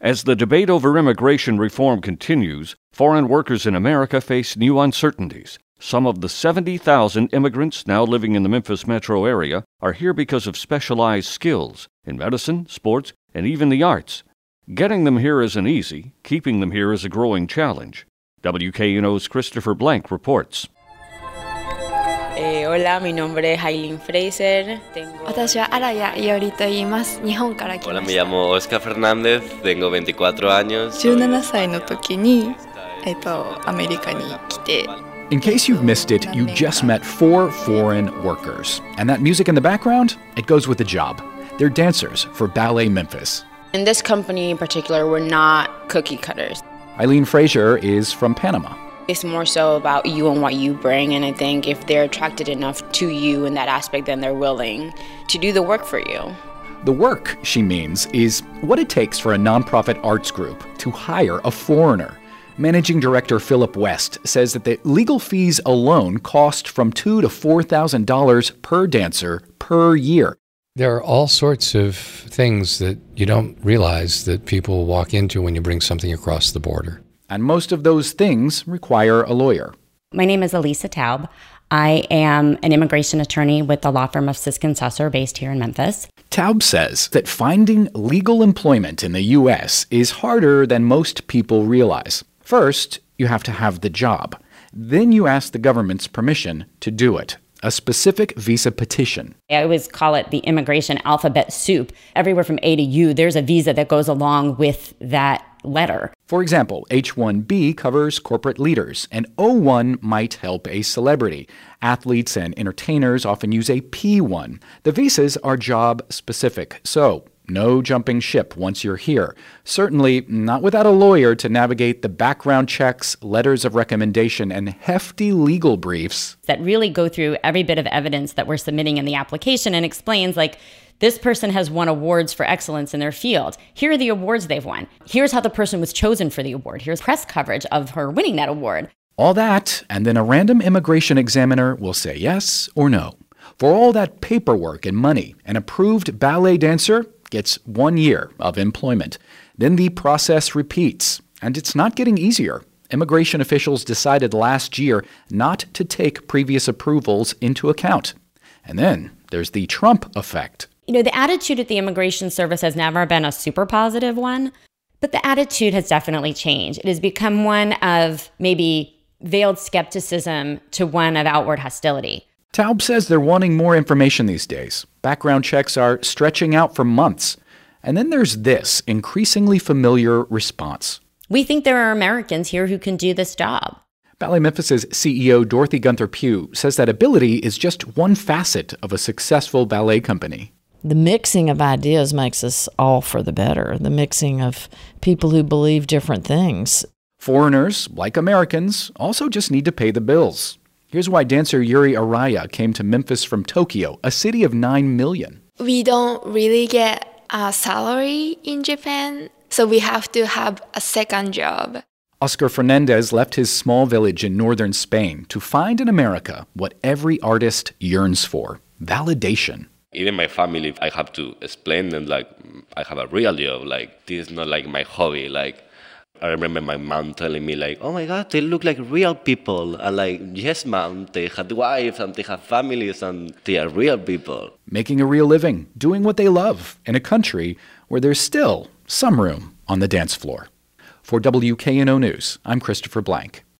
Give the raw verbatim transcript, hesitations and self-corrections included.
As the debate over immigration reform continues, foreign workers in America face new uncertainties. Some of the seventy thousand immigrants now living in the Memphis metro area are here because of specialized skills in medicine, sports, and even the arts. Getting them here isn't easy. Keeping them here is a growing challenge. W K N O's Christopher Blank reports. Eh, hola, mi nombre es Aileen Fraser. Tengo... 私は荒谷伊織と言います。日本から来ました。 Hola, me llamo Oscar Fernández, tengo veinticuatro años. じゅうななさいの時に、えっと、アメリカに来て。 In case you've missed it, you just met four foreign workers. And that music in the background, it goes with the job. They're dancers for Ballet Memphis. In this company in particular, we're not cookie cutters. Eileen Fraser is from Panama. It's more so about you and what you bring, and I think if they're attracted enough to you in that aspect, then they're willing to do the work for you. The work, she means, is what it takes for a nonprofit arts group to hire a foreigner. Managing Director Philip West says that the legal fees alone cost from two thousand to four thousand dollars per dancer per year. There are all sorts of things that you don't realize that people walk into when you bring something across the border. And most of those things require a lawyer. My name is Elisa Taub. I am an immigration attorney with the law firm of Sisk and Susser based here in Memphis. Taub says that finding legal employment in the U S is harder than most people realize. First, you have to have the job. Then you ask the government's permission to do it. A specific visa petition. I always call it the immigration alphabet soup. Everywhere from A to U, there's a visa that goes along with that letter. For example, H one B covers corporate leaders, and O one might help a celebrity. Athletes and entertainers often use a P one. The visas are job-specific, so no jumping ship once you're here. Certainly not without a lawyer to navigate the background checks, letters of recommendation, and hefty legal briefs that really go through every bit of evidence that we're submitting in the application and explains, like, this person has won awards for excellence in their field. Here are the awards they've won. Here's how the person was chosen for the award. Here's press coverage of her winning that award. All that, and then a random immigration examiner will say yes or no. For all that paperwork and money, an approved ballet dancer gets one year of employment. Then the process repeats, and it's not getting easier. Immigration officials decided last year not to take previous approvals into account. And then there's the Trump effect. You know, the attitude at the Immigration Service has never been a super positive one, but the attitude has definitely changed. It has become one of maybe veiled skepticism to one of outward hostility. Taub says they're wanting more information these days. Background checks are stretching out for months. And then there's this increasingly familiar response. We think there are Americans here who can do this job. Ballet Memphis's C E O Dorothy Gunther Pugh says that ability is just one facet of a successful ballet company. The mixing of ideas makes us all for the better. The mixing of people who believe different things. Foreigners, like Americans, also just need to pay the bills. Here's why dancer Yuri Araya came to Memphis from Tokyo, a city of nine million. We don't really get a salary in Japan, so we have to have a second job. Oscar Fernandez left his small village in northern Spain to find in America what every artist yearns for: validation. Even my family, I have to explain them, like, I have a real job, like, this is not like my hobby, like, I remember my mom telling me, like, oh my God, they look like real people. And like, yes, mom, they have wives and they have families and they are real people. Making a real living, doing what they love in a country where there's still some room on the dance floor. For W K N O News, I'm Christopher Blank.